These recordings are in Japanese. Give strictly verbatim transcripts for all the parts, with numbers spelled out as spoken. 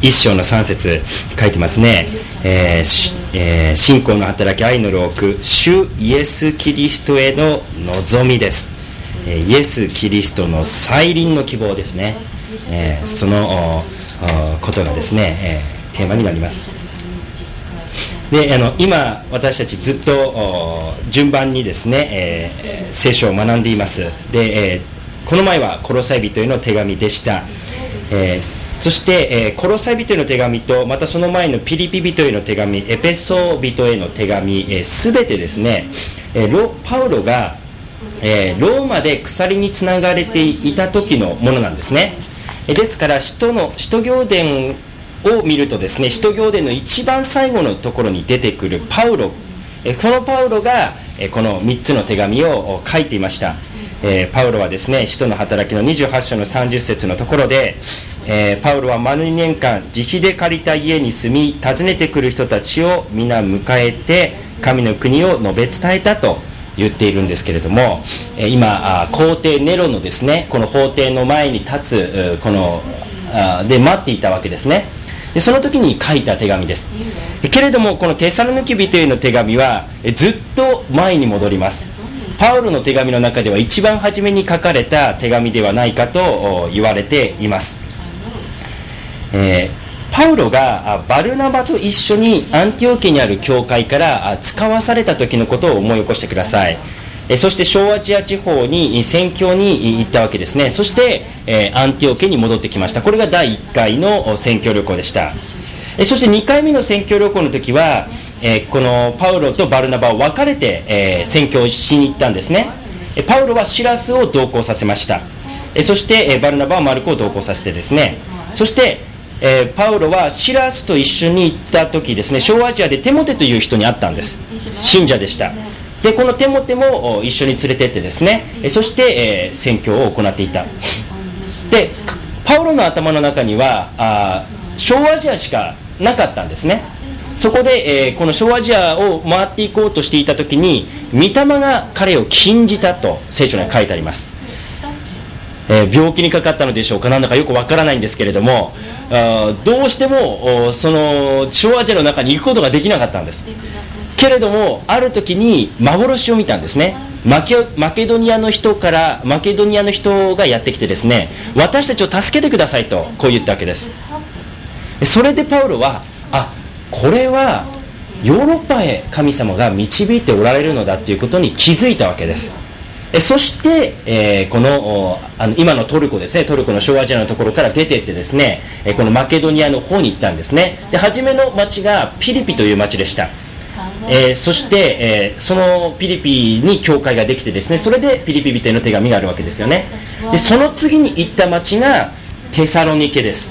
一章の三節書いてますね。えーえー、信仰の働き、愛の労苦、主イエス・キリストへの望みです。えー、イエス・キリストの再臨の希望ですね。えー、そのことがですね、えー、テーマになります。で、あの今私たちずっと順番にですね、えー、聖書を学んでいます。で、えー、この前はコロサイ人への手紙でした。えー、そして、えー、コロサイ人への手紙と、またその前のピリピ人への手紙、エペソ人への手紙、すべてですね、えー、ロパウロが、えー、ローマで鎖につながれていた時のものなんですね。ですから使徒の使徒行伝を見るとですね、使徒行伝の一番最後のところに出てくるパウロ、えこのパウロがえこのみっつの手紙を書いていました。えー、パウロはですね、使徒の働きのにじゅうはち章のさんじゅっ節のところで、えー、パウロは丸にねんかん自費で借りた家に住み、訪ねてくる人たちを皆迎えて神の国を述べ伝えたと言っているんですけれども、えー、今皇帝ネロのですね、この法廷の前に立つこのあで待っていたわけですね。でその時に書いた手紙です。けれどもこのテサロニケ人への手紙はずっと前に戻ります。パウロの手紙の中では一番初めに書かれた手紙ではないかと言われています。えー、パウロがバルナバと一緒にアンティオケにある教会から使わされた時のことを思い起こしてください。えー、そして小アジア地方に宣教に行ったわけですね。そして、えー、アンティオケに戻ってきました。これがだいいっかいの宣教旅行でした。えー、そしてにかいめの宣教旅行の時は、えー、このパウロとバルナバを分かれて、えー、宣教しに行ったんですね。えー、パウロはシラスを同行させました。えー、そして、えー、バルナバはマルコを同行させてですね、そして、えー、パウロはシラスと一緒に行った時ですね、小アジアでテモテという人に会ったんです。信者でした。でこのテモテも一緒に連れてってですね、えー、そして、えー、宣教を行っていた。でパウロの頭の中にはあ小アジアしかなかったんですね。そこで、えー、この小アジアを回っていこうとしていた時に御霊が彼を禁じたと聖書に書いてあります。えー、病気にかかったのでしょうか、なんだかよくわからないんですけれども、あどうしてもその小アジアの中に行くことができなかったんです。けれどもある時に幻を見たんですね。マケ、マケドニアの人からマケドニアの人がやってきてですね、私たちを助けてくださいとこう言ったわけです。それでパウロはあこれはヨーロッパへ神様が導いておられるのだということに気づいたわけです。えそして、えー、このあの今のトルコですね、トルコの小アジアのところから出てってですね、えこのマケドニアの方に行ったんですね。で初めの町がピリピという町でした。えー、そして、えー、そのピリピに教会ができてですね、それでピリピ人への手紙があるわけですよね。でその次に行った町がテサロニケです。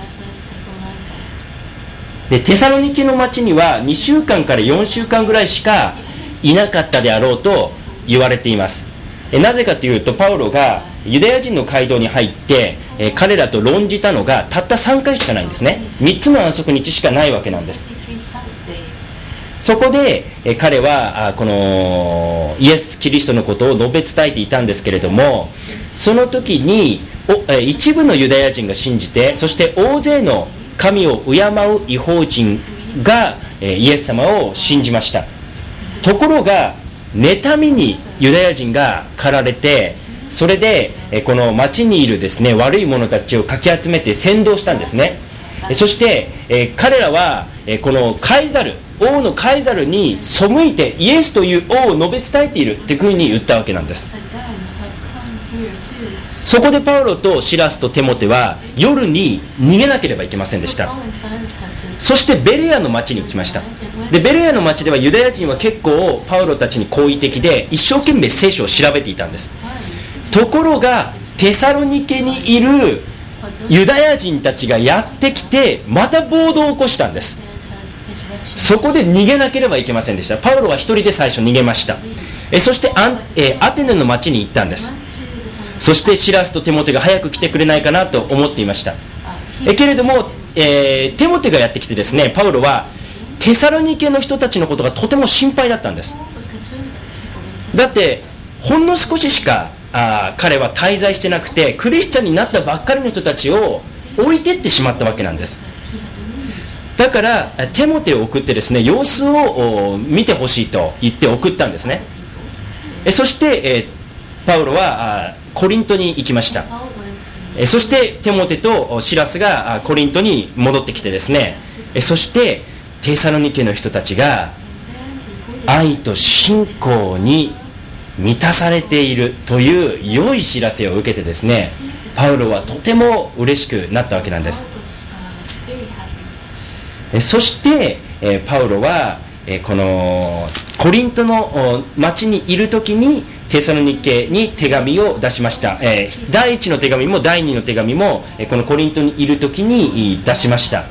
でテサロニケの町にはにしゅうかんからよんしゅうかんぐらいしかいなかったであろうと言われています。えなぜかというとパウロがユダヤ人の街道に入って、え彼らと論じたのがたったさんかいしかないんですね。みっつの安息日しかないわけなんです。そこで、え彼はこのイエス・キリストのことを述べ伝えていたんですけれども、その時におえ一部のユダヤ人が信じて、そして大勢の神を敬う異邦人がイエス様を信じました。ところが妬みにユダヤ人が駆られて、それでこの町にいるですね悪い者たちをかき集めて扇動したんですね。そして彼らはこのカイザル、王のカイザルに背いてイエスという王を述べ伝えているというふうに言ったわけなんです。そこでパウロとシラスとテモテは夜に逃げなければいけませんでした。そしてベレアの町に行きました。でベレアの町ではユダヤ人は結構パウロたちに好意的で一生懸命聖書を調べていたんです。ところがテサロニケにいるユダヤ人たちがやってきてまた暴動を起こしたんです。そこで逃げなければいけませんでした。パウロは一人で最初逃げました。えそしてアン、えアテネの町に行ったんです。そしてシラスとテモテが早く来てくれないかなと思っていました。えけれども、えー、テモテがやってきてですね、パウロはテサロニケの人たちのことがとても心配だったんです。だってほんの少ししかあ彼は滞在してなくて、クリスチャンになったばっかりの人たちを置いてってしまったわけなんです。 だからテモテを送ってですね、様子を見てほしいと言って送ったんですね。そして、えー、パウロはコリントに行きました。そしてテモテとシラスがコリントに戻ってきてですね、そしてテサロニケの人たちが愛と信仰に満たされているという良い知らせを受けてですね、パウロはとても嬉しくなったわけなんです。そしてパウロはこのコリントの町にいる時にテサロニケに手紙を出しました。だいいちの手紙もだいにの手紙もこのコリントにいる時に出しました。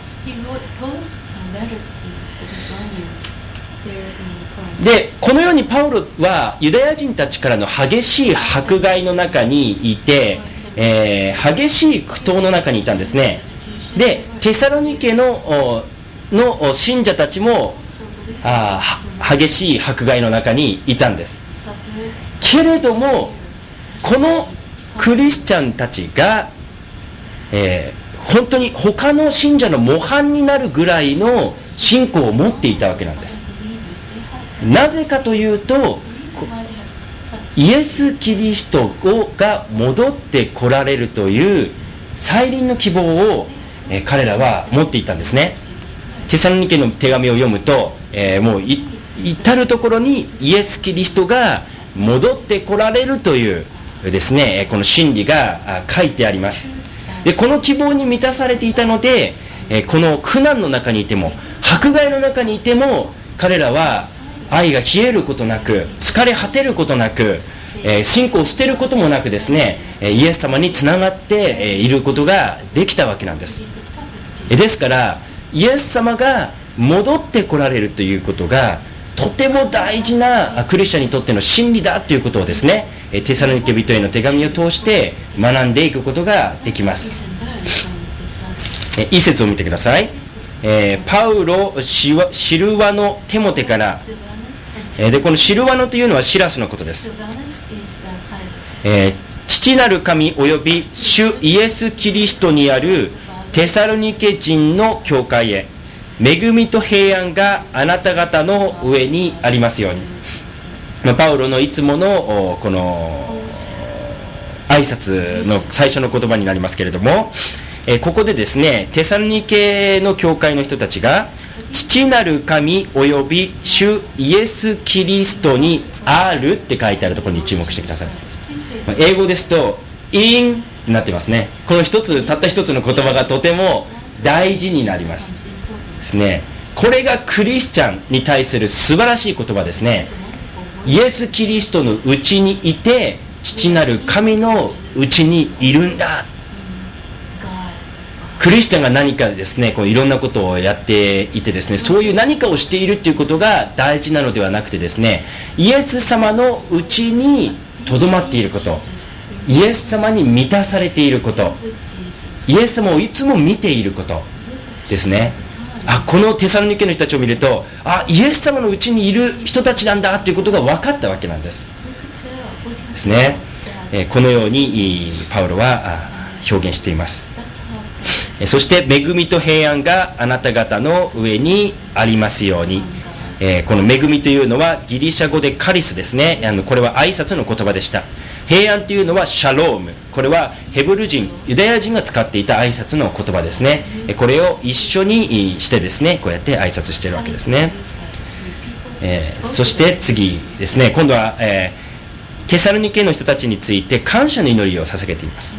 でこのようにパウロはユダヤ人たちからの激しい迫害の中にいて、えー、激しい苦闘の中にいたんですね。でテサロニケのの信者たちもあ激しい迫害の中にいたんです。けれどもこのクリスチャンたちが、えー、本当に他の信者の模範になるぐらいの信仰を持っていたわけなんです。なぜかというと、イエス・キリストが戻ってこられるという再臨の希望を、えー、彼らは持っていたんですね。テサロニケの手紙を読むと、えー、もう至るところにイエス・キリストが戻ってこられるというですね、この真理が書いてあります。でこの希望に満たされていたので、この苦難の中にいても迫害の中にいても彼らは愛が冷えることなく、疲れ果てることなく、信仰を捨てることもなくですね、イエス様につながっていることができたわけなんです。ですからイエス様が戻ってこられるということがとても大事なクリスチャンにとっての真理だということをですね、テサロニケ人への手紙を通して学んでいくことができます。一節を見てください。えー、パウロシルワノテモテから、えー、でこのシルワノというのはシラスのことです。えー、父なる神および主イエス・キリストにあるテサロニケ人の教会へ、恵みと平安があなた方の上にありますように。まあ、パウロのいつものこの挨拶の最初の言葉になりますけれども、えー、ここでですね、テサロニケの教会の人たちが父なる神および主イエス・キリストにあるって書いてあるところに注目してください。まあ、英語ですと in になってますね。この一つたった一つの言葉がとても大事になりますですね。これがクリスチャンに対する素晴らしい言葉ですね。イエス・キリストのうちにいて父なる神のうちにいるんだ。クリスチャンが何かですね、こういろんなことをやっていてですね、そういう何かをしているということが大事なのではなくてですね、イエス様のうちにとどまっていること、イエス様に満たされていること、イエス様をいつも見ていることですね。あ、このテサロニケの人たちを見ると、あ、イエス様のうちにいる人たちなんだということが分かったわけなんですですね。えー、このようにパウロは表現しています。そして恵みと平安があなた方の上にありますように。えー、この恵みというのはギリシャ語でカリスですね。あのこれは挨拶の言葉でした。平安というのはシャローム、これはヘブル人ユダヤ人が使っていた挨拶の言葉ですね。これを一緒にしてですね、こうやって挨拶しているわけですね。えー、そして次ですね、今度は、えー、テサロニケの人たちについて感謝の祈りを捧げています。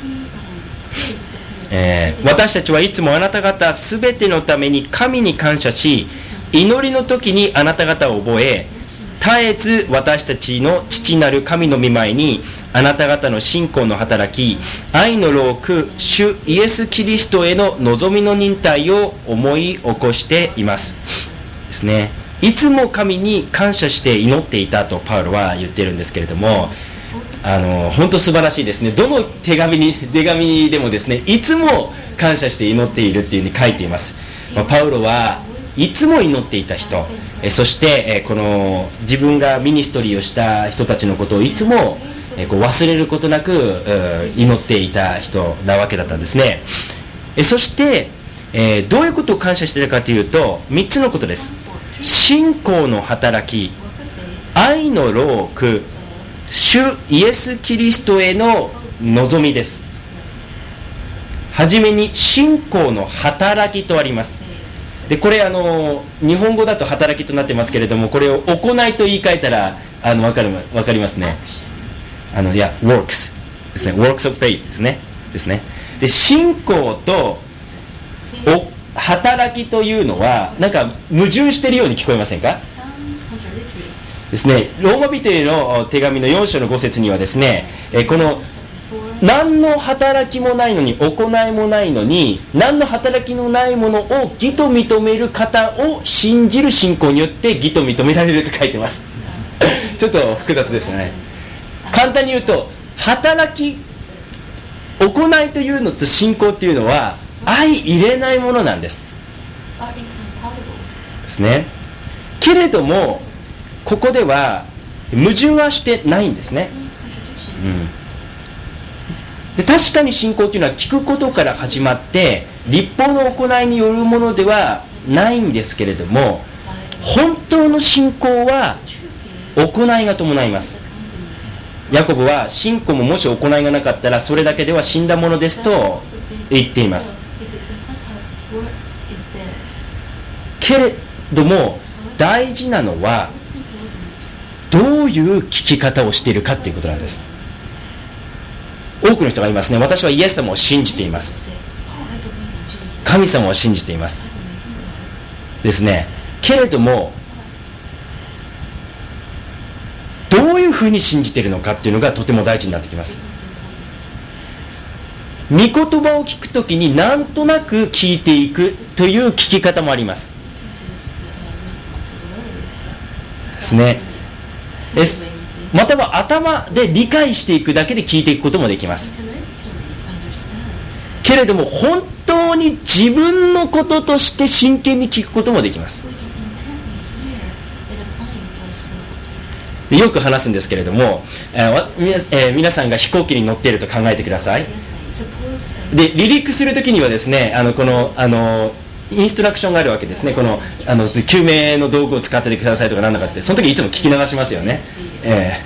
えー、私たちはいつもあなた方すべてのために神に感謝し、祈りの時にあなた方を覚え、絶えず私たちの父なる神の御前にあなた方の信仰の働き、愛の労苦、主イエス・キリストへの望みの忍耐を思い起こしていますですね。いつも神に感謝して祈っていたとパウロは言っているんですけれども、あの本当素晴らしいですね。どの手紙に手紙でもですね、いつも感謝して祈っているっていうふうに書いています。まあ、パウロはいつも祈っていた人、えそしてえこの自分がミニストリーをした人たちのことをいつもえこう忘れることなく祈っていた人なわけだったんですね。えそしてえー、どういうことを感謝しているかというとみっつのことです。信仰の働き、愛の労苦、主イエス・キリストへの望みです。はじめに信仰の働きとあります。でこれあの日本語だと働きとなってますけれども、これを行いと言い換えたらあの分かる、分かりますね。あのいや works ですね。 works of faith ですね。ですね。で信仰とお働きというのはなんか矛盾しているように聞こえませんかですね。ローマ人への手紙のよん章のご節にはですね、えこの何の働きもないのに行いもないのに何の働きのないものを義と認める方を信じる信仰によって義と認められると書いてますちょっと複雑ですね。簡単に言うと働き、行いというのと信仰というのは相入れないものなんですですね。けれどもここでは矛盾はしてないんですね、うん、で確かに信仰というのは聞くことから始まって立法の行いによるものではないんですけれども、本当の信仰は行いが伴います。ヤコブは信仰ももし行いがなかったらそれだけでは死んだものですと言っています。けれども大事なのはどういう聞き方をしているかということなんです。多くの人が言いますね。私はイエス様を信じています。神様を信じていますですね。けれどもどういうふうに信じているのかっていうのがとても大事になってきます。御言葉を聞くときになんとなく聞いていくという聞き方もありますですね。ですまたは頭で理解していくだけで聞いていくこともできます。けれども本当に自分のこととして真剣に聞くこともできます。よく話すんですけれども、えーえー、皆さんが飛行機に乗っていると考えてください。で離陸するときにはですね、あのこのあのインストラクションがあるわけですね。このあの救命の道具を使っててくださいとか何だかって、その時いつも聞き流しますよね、え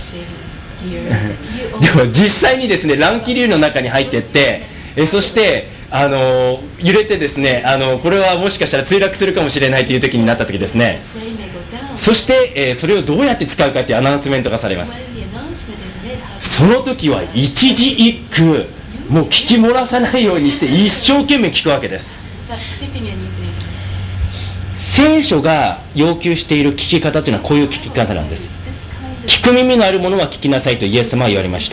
ー、でも実際にですね乱気流の中に入っていって、えそしてあの揺れてですね、あのこれはもしかしたら墜落するかもしれないという時になった時ですね、そして、えー、それをどうやって使うかというアナウンスメントがされます。その時は一字一句もう聞き漏らさないようにして一生懸命聞くわけです。聖書が要求している聞き方というのはこういう聞き方なんです。聞く耳のあるものは聞きなさいとイエス様は言われました。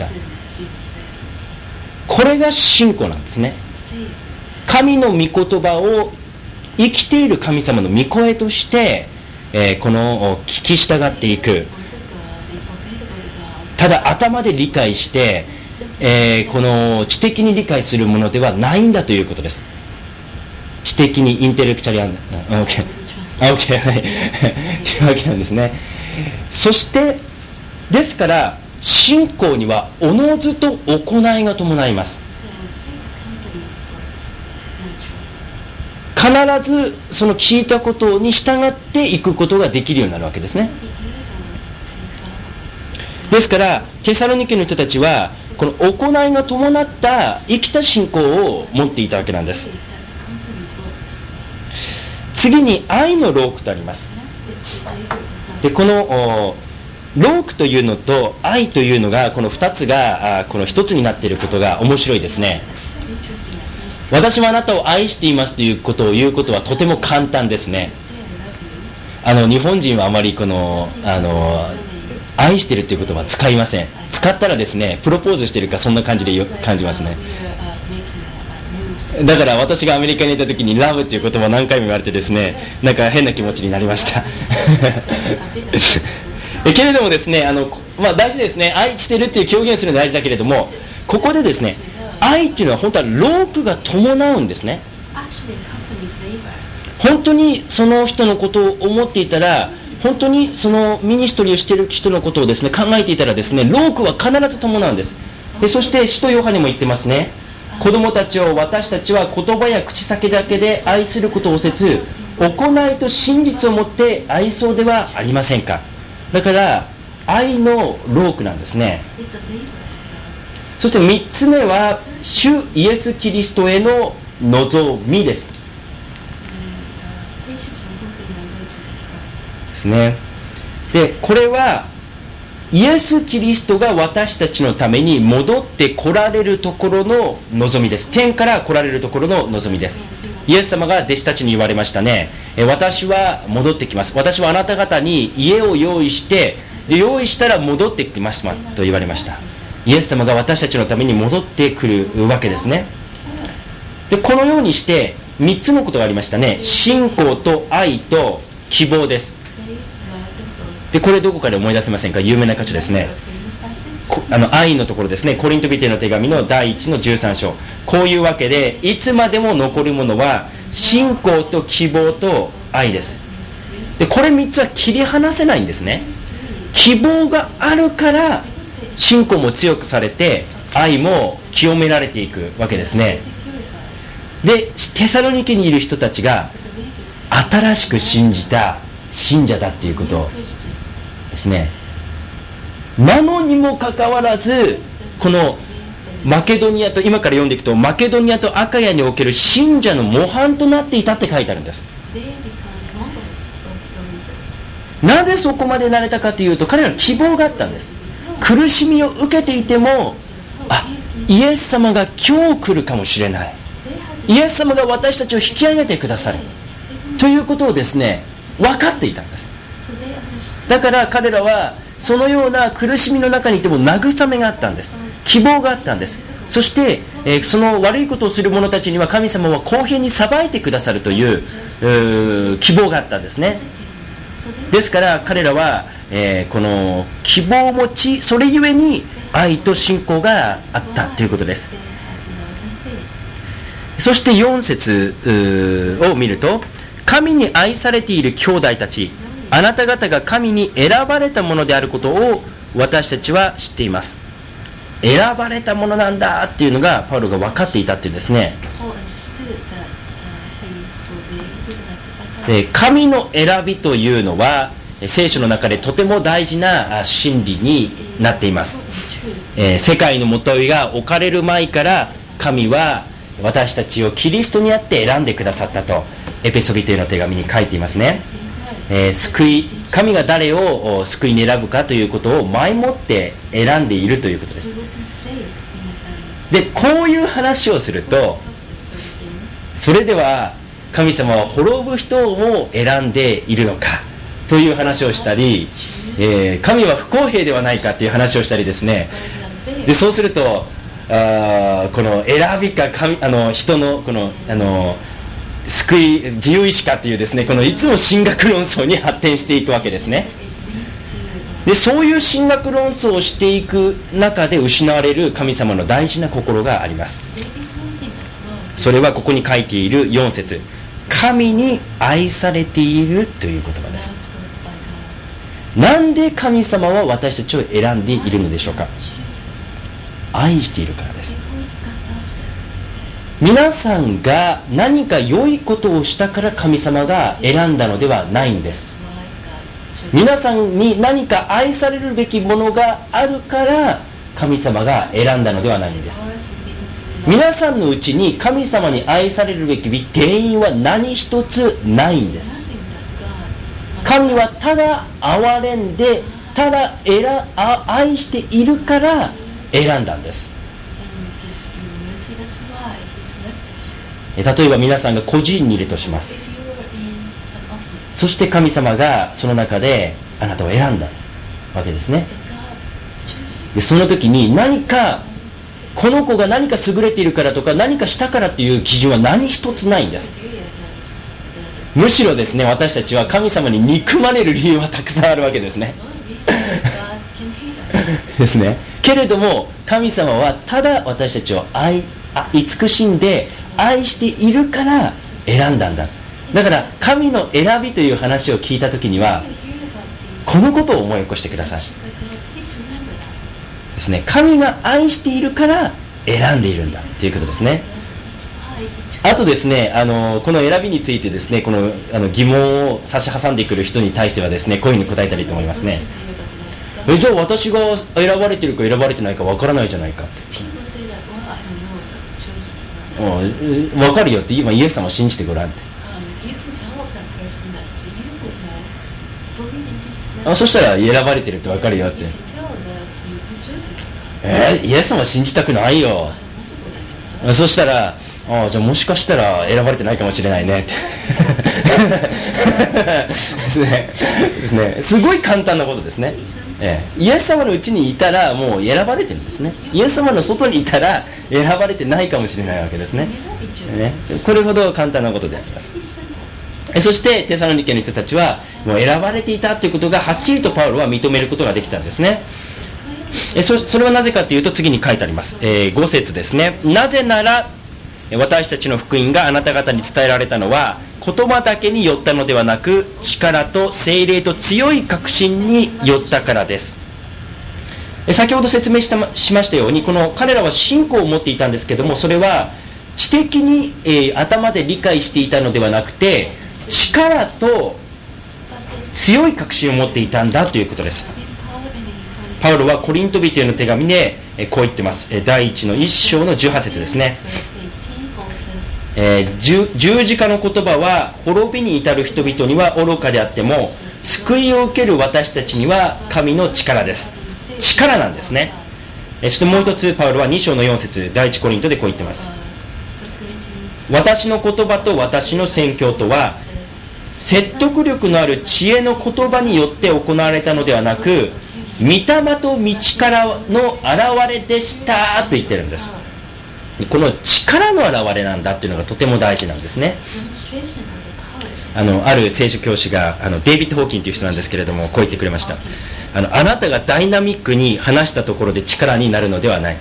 これが信仰なんですね。神の御言葉を生きている神様の御声として、えー、この聞き従っていく。ただ頭で理解して、えー、この知的に理解するものではないんだということです。知的にインテレクチャリアン、あ、OK、あ、OK、はい、というわけなんですね。そしてですから信仰にはおのずと行いが伴います。必ずその聞いたことに従っていくことができるようになるわけですね。ですからテサロニケの人たちはこの行いが伴った生きた信仰を持っていたわけなんです。次に愛の労苦とあります。でこの労苦というのと愛というのがこのふたつがこのひとつになっていることが面白いですね。私はあなたを愛していますということを言うことはとても簡単ですね。あの日本人はあまりこのあの愛してるという言葉は使いません。使ったらですねプロポーズしてるかそんな感じでよ感じますね。だから私がアメリカにいた時にラブっていう言葉を何回も言われてですね、なんか変な気持ちになりましたけれどもですね、あの、まあ、大事ですね。愛してるっていう表現するのは大事だけれども、ここでですね愛っていうのは本当は労苦が伴うんですね。本当にその人のことを思っていたら、本当にそのミニストリーをしている人のことをですね考えていたらですね、労苦は必ず伴うんです。でそして使徒ヨハネも言ってますね。 子供たちを私たちは言葉や口先だけで愛することをせず、行いと真実をもって愛そうではありませんか。だから愛のロークなんですね。そしてみっつめは主イエス・キリストへの望みです。ですね。で、これはイエス・キリストが私たちのために戻って来られるところの望みです。天から来られるところの望みです。イエス様が弟子たちに言われましたね。私は戻ってきます。私はあなた方に家を用意して用意したら戻ってきますと言われました。イエス様が私たちのために戻ってくるわけですね。で、このようにしてみっつのことがありましたね。信仰と愛と希望です。で、これどこかで思い出せませんか。有名な箇所ですね。あの愛のところですね。コリント人への手紙のだいいちのじゅうさん章。こういうわけでいつまでも残るものは信仰と希望と愛です。で、これみっつは切り離せないんですね。希望があるから信仰も強くされて愛も清められていくわけですね。で、テサロニケにいる人たちが新しく信じた信者だっていうことですね。なのにもかかわらず、このマケドニアと、今から読んでいくと、マケドニアとアカヤにおける信者の模範となっていたって書いてあるんです。なぜそこまでなれたかというと、彼らの希望があったんです。苦しみを受けていても、あ、イエス様が今日来るかもしれない、イエス様が私たちを引き上げてくださるということをですね、分かっていたんです。だから彼らはそのような苦しみの中にいても慰めがあったんです。希望があったんです。そして、えー、その悪いことをする者たちには神様は公平に裁いてくださるという、うー希望があったんですね。ですから彼らは、えー、この希望を持ち、それゆえに愛と信仰があったということです。そしてよん節を見ると、神に愛されている兄弟たち、あなた方が神に選ばれたものであることを私たちは知っています。選ばれたものなんだっていうのがパウロが分かっていたっていうんですね。神の選びというのは聖書の中でとても大事な真理になっています。世界のもといが置かれる前から神は私たちをキリストにあって選んでくださったとエペソビトへの手紙に書いていますね。えー、救い神が誰を救いに選ぶかということを前もって選んでいるということです。で、こういう話をすると、それでは神様は滅ぶ人を選んでいるのかという話をしたり、えー、神は不公平ではないかという話をしたりですね。で、そうするとあこの選びか神あの人のこのあの救い自由意志かというですね、このいつも神学論争に発展していくわけですね。で、そういう神学論争をしていく中で失われる神様の大事な心があります。それはここに書いているよん節、神に愛されているという言葉です。なんで神様は私たちを選んでいるのでしょうか。愛しているからです。皆さんが何か良いことをしたから神様が選んだのではないんです。皆さんに何か愛されるべきものがあるから神様が選んだのではないんです。皆さんのうちに神様に愛されるべき原因は何一つないんです。神はただ憐れんで、ただ選あ愛しているから選んだんです。例えば皆さんが個人にいるとします。そして神様がその中であなたを選んだわけですね。で、その時に何かこの子が何か優れているからとか何かしたからっていう基準は何一つないんです。むしろですね、私たちは神様に憎まれる理由はたくさんあるわけですねですね。けれども神様はただ私たちを愛あ慈しんで愛しているから選んだんだ。だから神の選びという話を聞いたときにはこのことを思い起こしてくださいですね。神が愛しているから選んでいるんだということですね。あとですね、あのこの選びについてですね、このあの疑問を差し挟んでくる人に対してはですね、こういうふうに答えたらいいと思いますね。えじゃあ私が選ばれてるか選ばれてないかわからないじゃないかって、うん、分かるよって今イエス様を信じてごらんって、あそしたら選ばれてるって分かるよって、えー、イエス様を信じたくないよ、そしたらああじゃあもしかしたら選ばれてないかもしれないねってですね、ですね、すごい簡単なことですね、ええ、イエス様のうちにいたらもう選ばれてるんですね。イエス様の外にいたら選ばれてないかもしれないわけですね。ね、これほど簡単なことであります。えそしてテサロニケの人たちはもう選ばれていたということがはっきりとパウロは認めることができたんですね。え そ, それはなぜかというと次に書いてあります、えー、ご節ですね。なぜなら私たちの福音があなた方に伝えられたのは言葉だけによったのではなく力と聖霊と強い確信によったからです。先ほど説明したしましたようにこの彼らは信仰を持っていたんですけども、それは知的に、えー、頭で理解していたのではなくて力と強い確信を持っていたんだということです。パウロはコリント人への手紙で、えー、こう言ってます。だいいちのいっ章のじゅうはち節ですね。えー、十, 十字架の言葉は滅びに至る人々には愚かであっても救いを受ける私たちには神の力です。力なんですね。えー、そしてもう一つパウロはに章のよん節だいいちコリントでこう言ってます。私の言葉と私の宣教とは説得力のある知恵の言葉によって行われたのではなく御霊と道からの現れでしたと言ってるんです。この力の現れなんだっていうのがとても大事なんですね。あのある聖書教師があのデイビッド・ホーキンという人なんですけれどもこう言ってくれました。あのあなたがダイナミックに話したところで力になるのではない。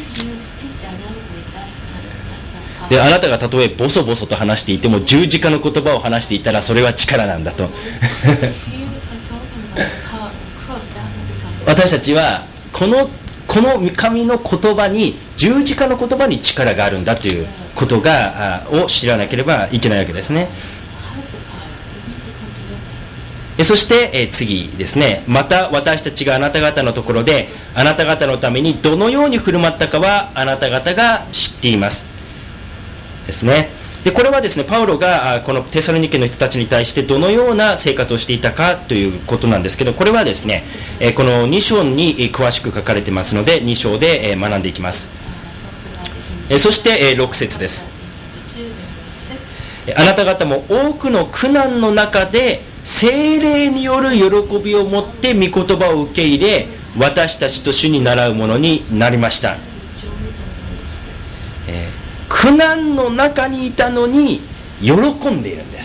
であなたがたとえボソボソと話していても十字架の言葉を話していたらそれは力なんだと私たちはこのこの神の言葉に十字架の言葉に力があるんだということがを知らなければいけないわけですね。そして次ですね。また私たちがあなた方のところであなた方のためにどのように振る舞ったかはあなた方が知っていますですね。でこれはですねパウロがこのテサロニケの人たちに対してどのような生活をしていたかということなんですけど、これはですねこのに章に詳しく書かれてますのでに章で学んでいきます。そしてろく節です。あなた方も多くの苦難の中で聖霊による喜びを持って御言葉を受け入れ私たちと主に倣うものになりました。えー苦難の中にいたのに喜んでいるんです。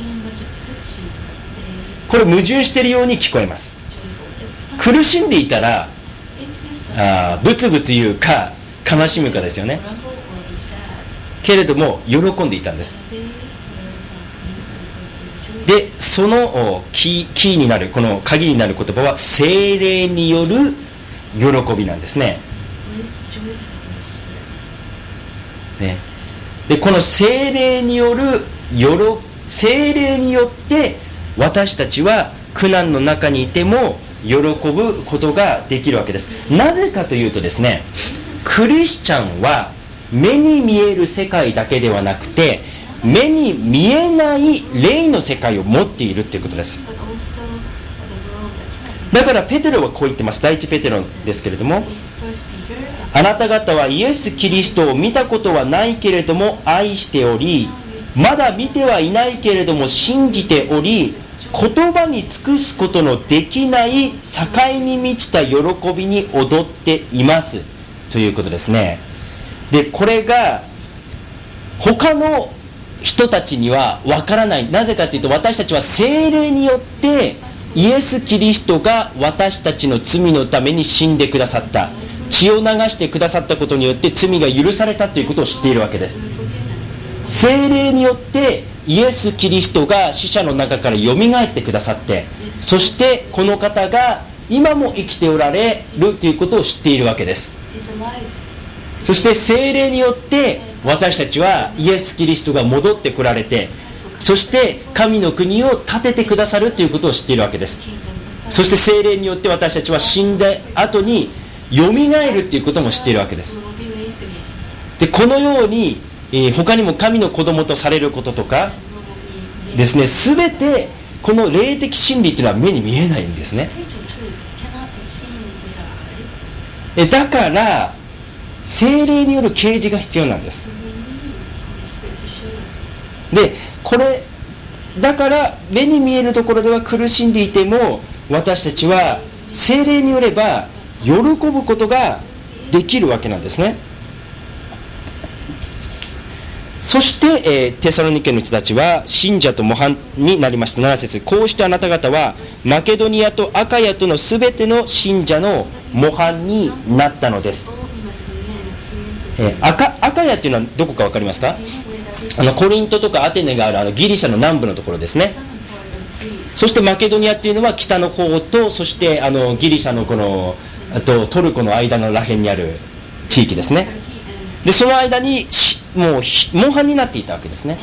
これ矛盾しているように聞こえます。苦しんでいたらあブツブツ言うか悲しむかですよね。けれども喜んでいたんです。でそのキー、キーになるこの鍵になる言葉は聖霊による喜びなんですね。ね、でこの聖霊によるよろ聖霊によって私たちは苦難の中にいても喜ぶことができるわけです。なぜかというとですねクリスチャンは目に見える世界だけではなくて目に見えない霊の世界を持っているということです。だからペテロはこう言ってます。第一ペテロですけれども、あなた方はイエス・キリストを見たことはないけれども愛しており、まだ見てはいないけれども信じており、言葉に尽くすことのできない境に満ちた喜びに踊っていますということですね。でこれが他の人たちにはわからない。なぜかというと私たちは聖霊によってイエス・キリストが私たちの罪のために死んでくださった、血を流してくださったことによって罪が許されたということを知っているわけです。聖霊によってイエス・キリストが死者の中からよみがえってくださって、そしてこの方が今も生きておられるということを知っているわけです。 そして聖霊によって私たちはイエス・キリストが戻ってこられて、そして神の国を建ててくださるということを知っているわけです。そして聖霊によって私たちは死んだ後によみがえるということも知っているわけです。でこのように、えー、他にも神の子供とされることとかですね、全てこの霊的真理というのは目に見えないんですね。えだから聖霊による啓示が必要なんです。でこれだから目に見えるところでは苦しんでいても、私たちは聖霊によれば喜ぶことができるわけなんですね。そして、えー、テサロニケの人たちは信者と模範になりました。なな節、こうしてあなた方はマケドニアとアカヤとのすべての信者の模範になったのです。えー、アカ、アカヤというのはどこか分かりますか？あのコリントとかアテネがあるあのギリシャの南部のところですね。そしてマケドニアというのは北の方と、そしてあのギリシャのこのあとトルコの間のらへんにある地域ですね。でその間にもう模範になっていたわけですね。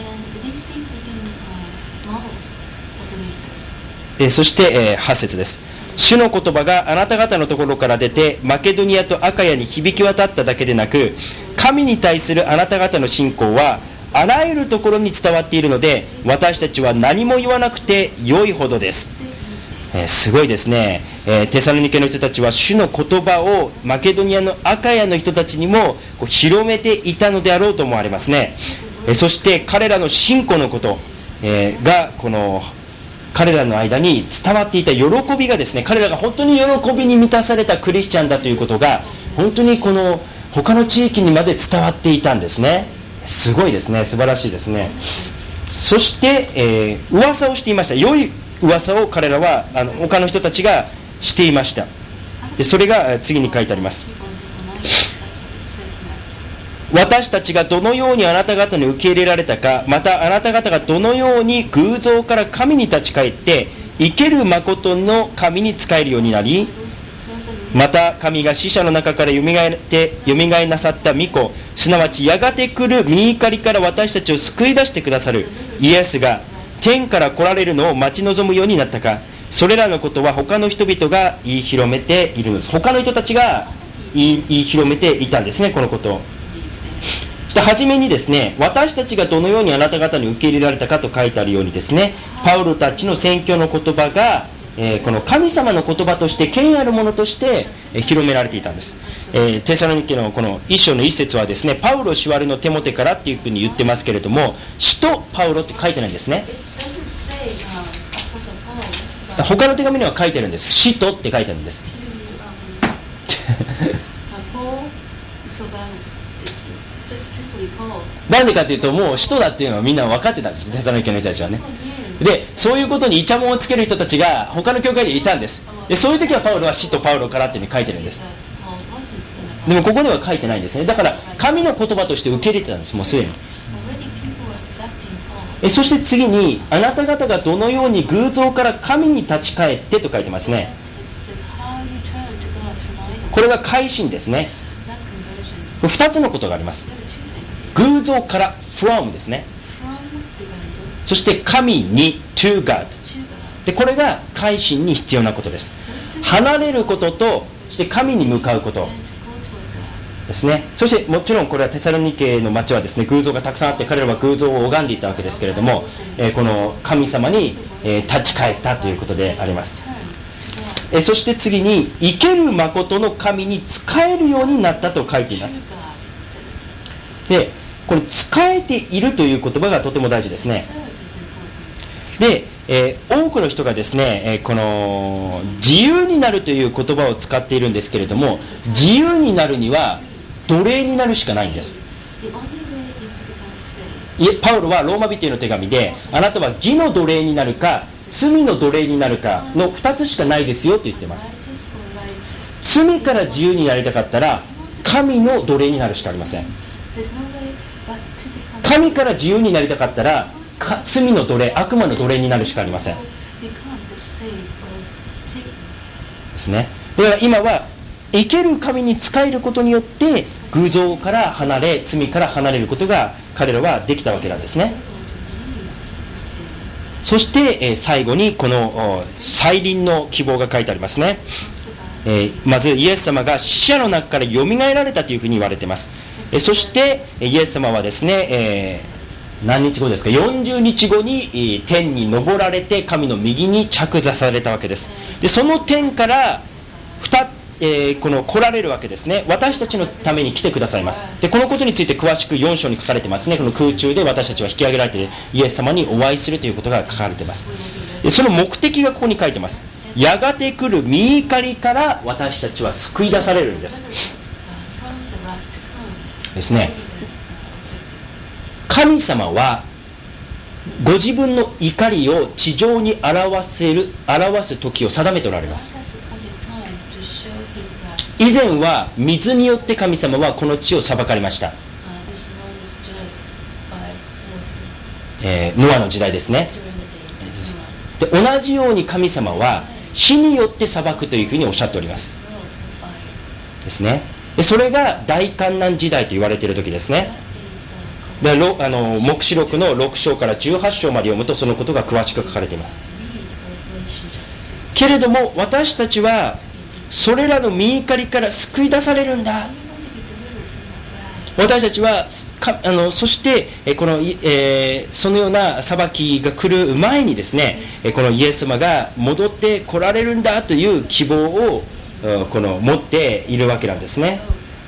えそして、えー、はち節です。主の言葉があなた方のところから出てマケドニアとアカヤに響き渡っただけでなく、神に対するあなた方の信仰はあらゆるところに伝わっているので、私たちは何も言わなくて良いほどです。えー、すごいですね。えー、テサロニケの人たちは主の言葉をマケドニアのアカヤの人たちにもこう広めていたのであろうと思われますね。えー、そして彼らの信仰のこと、えー、がこの彼らの間に伝わっていた喜びがですね、彼らが本当に喜びに満たされたクリスチャンだということが本当にこの他の地域にまで伝わっていたんですね。すごいですね。素晴らしいですね。そして、えー、噂をしていました。良い噂を彼らはあの他の人たちがしていました。でそれが次に書いてあります。私たちがどのようにあなた方に受け入れられたか、またあなた方がどのように偶像から神に立ち返って生ける誠の神に仕えるようになり、また神が死者の中からよみがえってよみがえなさった御子、すなわちやがて来る御怒りから私たちを救い出してくださるイエスが天から来られるのを待ち望むようになったか、それらのことは他の人々が言い広めているのです。他の人たちが言い、言い広めていたんですね、このことを。そして初めにですね、私たちがどのようにあなた方に受け入れられたかと書いてあるようにですね、パウロたちの宣教の言葉が、えー、この神様の言葉として権威あるものとして、えー、広められていたんです。えー、テサロニケのこの一章の一節はですね、パウロ主割のテモテからっていうふうに言ってますけれども、使徒パウロって書いてないんですね。他の手紙には書いてるんです。使徒って書いてあるんですなんでかというと、もう使徒だっていうのはみんな分かってたんです、テサロニケの人たちはね。でそういうことにイチャモンをつける人たちが他の教会にいたんです。でそういう時はパウロは使徒パウロからっていうふうに書いてるんです。でもここでは書いてないんですね。だから神の言葉として受け入れてたんです、もうすでに。えそして次に、あなた方がどのように偶像から神に立ち返ってと書いてますね。これが改心ですね。ふたつのことがあります。偶像から from ですね。そして神に to God で、これが改心に必要なことです。離れることと、そして神に向かうことですね。そしてもちろんこれはテサロニケの町はですね、偶像がたくさんあって、彼らは偶像を拝んでいたわけですけれども、えー、この神様に、えー、立ち返ったということであります。えー、そして次に、生ける誠の神に仕えるようになったと書いています。でこれ仕えているという言葉がとても大事ですね。で、えー、多くの人がですね、えー、この自由になるという言葉を使っているんですけれども、自由になるには奴隷になるしかないんです。いえ、パウロはローマ人への手紙で、あなたは義の奴隷になるか罪の奴隷になるかのふたつしかないですよと言ってます。罪から自由になりたかったら神の奴隷になるしかありません。神から自由になりたかったら罪の奴隷、悪魔の奴隷になるしかありませんですね。だから今は生ける神に仕えることによって偶像から離れ、罪から離れることが彼らはできたわけなんですね。そして、えー、最後にこの再臨の希望が書いてありますね。えー、まずイエス様が死者の中からよみがえられたというふうに言われています。えー、そしてイエス様はですね、えー、何日後ですか、よんじゅうにちごに天に昇られて神の右に着座されたわけです。でその天から2えー、この来られるわけですね。私たちのために来てくださいます。でこのことについて詳しくよん章に書かれてますね。この空中で私たちは引き上げられてイエス様にお会いするということが書かれています。でその目的がここに書いてます。やがて来る御怒りから私たちは救い出されるんですですね。神様はご自分の怒りを地上に表せる表す時を定めておられます。以前は水によって神様はこの地を裁かれました。えー、ノアの時代ですね。で同じように神様は火によって裁くというふうにおっしゃっておりますですね。でそれが大観難時代と言われている時ですね。であの黙示録のろく章からじゅうはち章まで読むとそのことが詳しく書かれています。けれども私たちはそれらの御怒りから救い出されるんだ。私たちはかあのそしてこの、えー、そのような裁きが来る前にですね、このイエス様が戻って来られるんだという希望をこの持っているわけなんですね。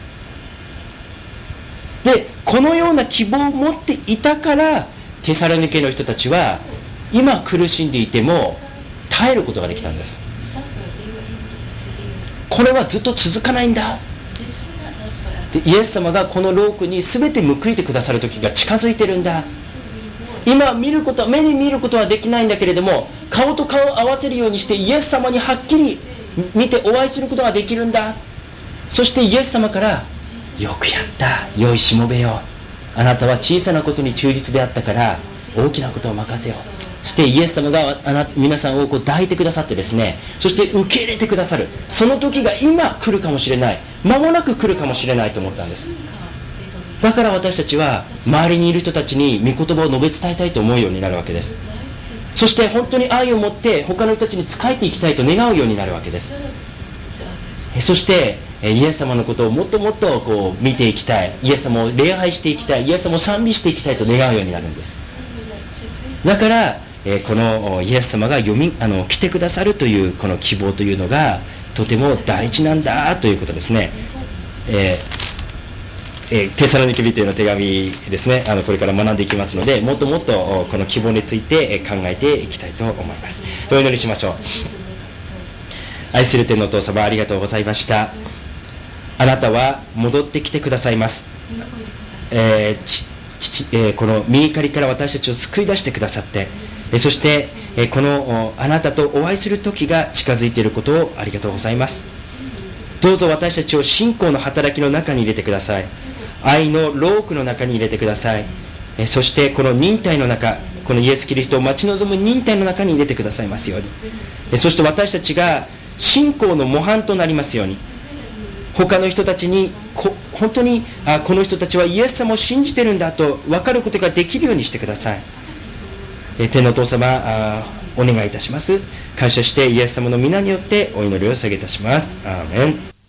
でこのような希望を持っていたからテサロニケの人たちは今苦しんでいても耐えることができたんです。これはずっと続かないんだ。でイエス様がこのロークに全て報いてくださる時が近づいてるんだ。今見ること目に見ることはできないんだけれども顔と顔を合わせるようにしてイエス様にはっきり見てお会いすることができるんだ。そしてイエス様からよくやった良いしもべよ、あなたは小さなことに忠実であったから大きなことを任せよう。してイエス様があな皆さんをこう抱いてくださってですね、そして受け入れてくださる、その時が今来るかもしれない、間もなく来るかもしれないと思ったんです。だから私たちは周りにいる人たちに御言葉を述べ伝えたいと思うようになるわけです。そして本当に愛を持って他の人たちに仕えていきたいと願うようになるわけです。そしてイエス様のことをもっともっとこう見ていきたい、イエス様を礼拝していきたい、イエス様を賛美していきたいと願うようになるんです。だからえー、このイエス様が読みあの来てくださるというこの希望というのがとても大事なんだということですね。えーえー、テサロニケ人への手紙ですね、あのこれから学んでいきますので、もっともっとこの希望について考えていきたいと思います。お祈りしましょう。愛する天のお父様、ありがとうございました。あなたは戻ってきてくださいます。えーち父えー、この御怒りから私たちを救い出してくださって、そしてこのあなたとお会いする時が近づいていることをありがとうございます。どうぞ私たちを信仰の働きの中に入れてください。愛のロークの中に入れてください。そしてこの忍耐の中、このイエス・キリストを待ち望む忍耐の中に入れてくださいますように。そして私たちが信仰の模範となりますように、他の人たちにこ本当にあこの人たちはイエス様を信じてるんだと分かることができるようにしてください。天のお父様、あお願いいたします。感謝してイエス様の皆によってお祈りを捧げいたします。アーメン。